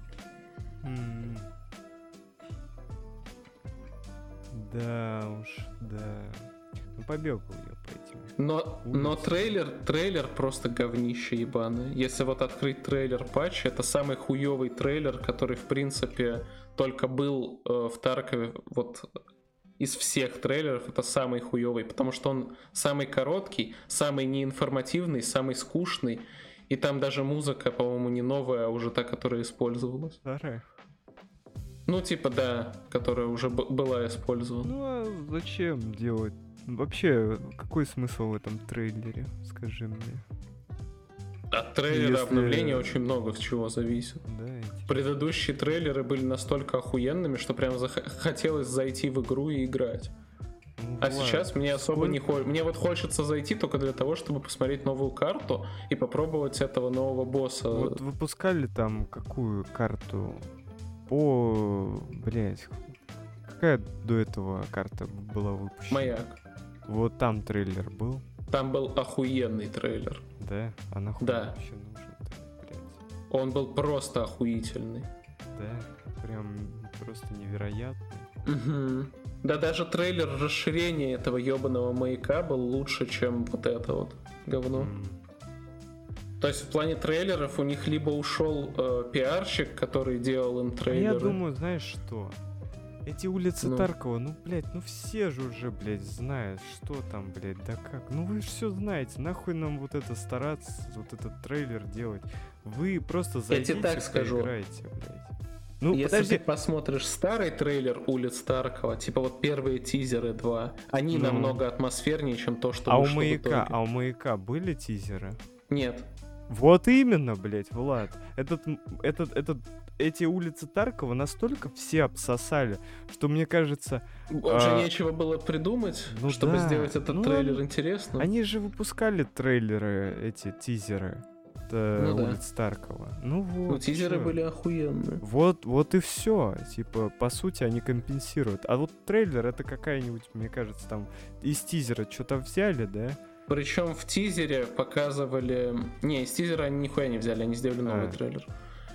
Да уж, да. Ну, побегал я по этим. Но трейлер просто говнище ебаное. Если вот открыть трейлер патча, это самый хуёвый трейлер, который, в принципе, только был в Таркове. Вот из всех трейлеров это самый хуёвый, потому что он самый короткий, самый неинформативный, самый скучный. И там даже музыка, по-моему, не новая, а уже та, которая использовалась. Старая? Ну, типа, да, которая уже была использована. Ну, а зачем делать? Вообще, какой смысл в этом трейлере, скажи мне? От трейлера обновления очень много чего зависит. Да, предыдущие трейлеры были настолько охуенными, что прям хотелось зайти в игру и играть. Ну, а сейчас мне особо не хочется. Мне вот хочется зайти только для того, чтобы посмотреть новую карту и попробовать этого нового босса. Вот выпускали там какую карту? Блять, какая до этого карта была выпущена? Маяк. Вот там трейлер был. Там был охуенный трейлер. Да? А нахуй вообще нужен, блядь? Он был просто охуительный. Да? Прям просто невероятный. Угу. Да даже трейлер расширения этого ебаного маяка был лучше, чем вот это вот говно. То есть в плане трейлеров у них либо ушел пиарщик, который делал им трейлеры. Я думаю, знаешь что? Эти улицы Таркова, блядь, все же уже, блядь, знают, что там, блядь, да как. Вы же все знаете, нахуй нам вот это стараться, вот этот трейлер делать. Вы просто зайдите, поиграйте, блядь. Если ты посмотришь старый трейлер улиц Таркова, типа вот первые тизеры 2, они намного атмосфернее, чем то, что вышло в итоге. А у маяка были тизеры? Нет. Вот именно, блядь, Влад. Эти улицы Таркова настолько все обсосали, что мне кажется... Уже нечего было придумать, чтобы сделать этот трейлер интересным. Они же выпускали трейлеры, эти тизеры. улиц Таркова. Ну вот. Ну, тизеры были охуенные. Вот и все. Типа, по сути, они компенсируют. А вот трейлер это какая-нибудь, мне кажется, там из тизера что-то взяли, да? Причем в тизере показывали... Не, из тизера они нихуя не взяли, они сделали новый трейлер.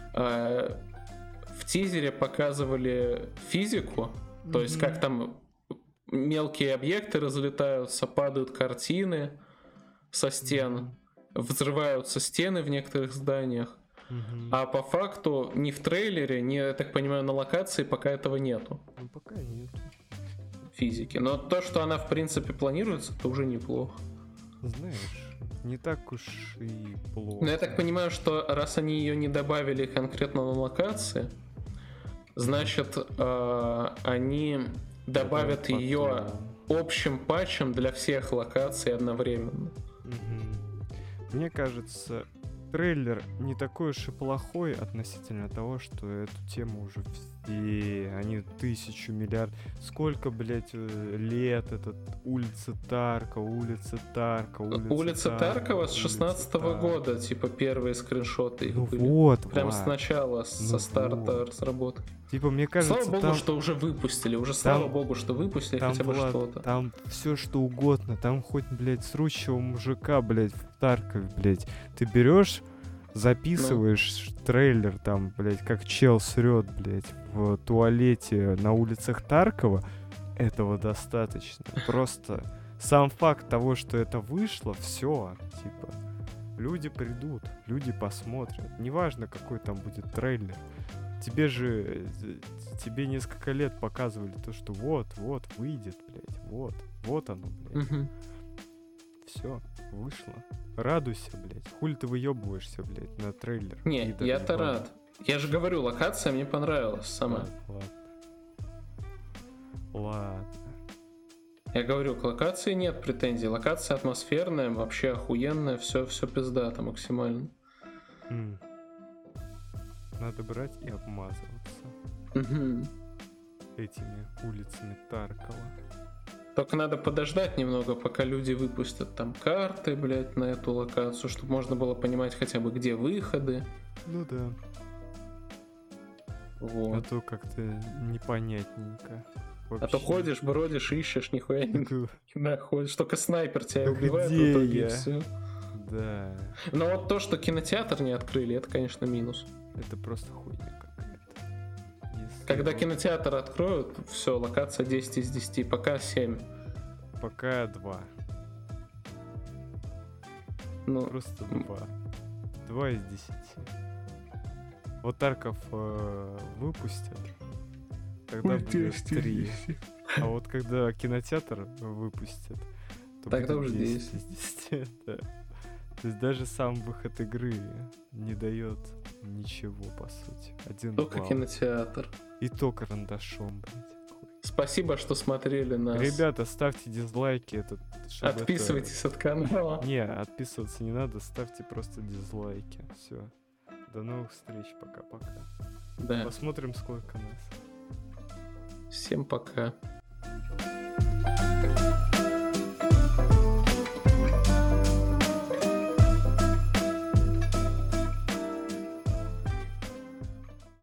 В тизере показывали физику, то есть как там мелкие объекты разлетаются, падают картины со стен, взрываются стены в некоторых зданиях. А по факту ни в трейлере, ни, я так понимаю, на локации пока этого нету. Ну, пока нет. Физики. Но то, что она в принципе планируется, это уже неплохо. Знаешь, не так уж и плохо. Но я так понимаю, что раз они ее не добавили конкретно на локации, значит, они добавят ее общим патчем для всех локаций одновременно. Мне кажется, трейлер не такой уж и плохой относительно того, что эту тему уже все, они 1000 миллиард, сколько, блять, лет этот улица Таркова с 16-го года, типа первые скриншоты их были. Вот, прям сначала, со старта разработки. Типа, мне кажется, слава богу, что уже выпустили, слава богу, что выпустили хотя бы что-то. Там все что угодно, там хоть, блять, срущего мужика, блять, в Таркове, блять, ты берешь, записываешь трейлер, там, блять, как чел срет, блять, в туалете на улицах Таркова, этого достаточно. Просто сам факт того, что это вышло, все, типа, люди придут, люди посмотрят. Неважно, какой там будет трейлер. Тебе несколько лет показывали то, что вот, выйдет, блядь, вот оно, блядь. Все, вышло. Радуйся, блядь. Хули ты выебываешься, блядь, на трейлер? Не, я-то рад. Я же говорю, локация мне понравилась сама. Ладно. Я говорю, к локации нет претензий. Локация атмосферная, вообще охуенная, все пиздато максимально. Надо брать и обмазываться этими улицами Таркова. Только надо подождать немного, пока люди выпустят там карты, блядь, на эту локацию, чтобы можно было понимать хотя бы, где выходы. Ну да. Вот. А то как-то непонятненько. Вообще. А то ходишь, бродишь, ищешь, нихуя не находишь. Только снайпер тебя убивает, в итоге и все. Да. Но вот то, что кинотеатр не открыли, это, конечно, минус. Это просто хуйня какая-то. Когда кинотеатр откроют, все, локация 10 из 10, пока 7. Пока 2. Ну, просто 2. 2 из 10. Вот Тарков выпустят, тогда будет 3. А вот когда кинотеатр выпустят, то тогда будет уже 10 из 10. Да. То есть даже сам выход игры не дает ничего, по сути. 1 только балл. Кинотеатр. И то карандашом, блядь. Спасибо, что смотрели нас. Ребята, ставьте дизлайки. Отписывайтесь от канала. Не, отписываться не надо, ставьте просто дизлайки. Все. До новых встреч, пока-пока. Да. Посмотрим, сколько нас. Всем пока.